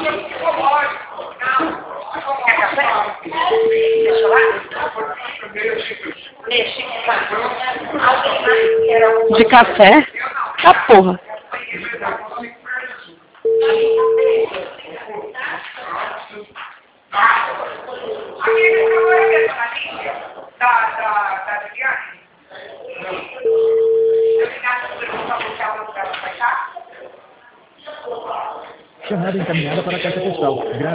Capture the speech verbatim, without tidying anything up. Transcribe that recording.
Quer café? Deixa lá. Deixa. Alguém mais quer algum? De café? Ah, porra. Aquele camarada da Lídia, da, da, da Liliane. Eu ligava para perguntar para o lugar para baixar. Chamada encaminhada para a caixa postal.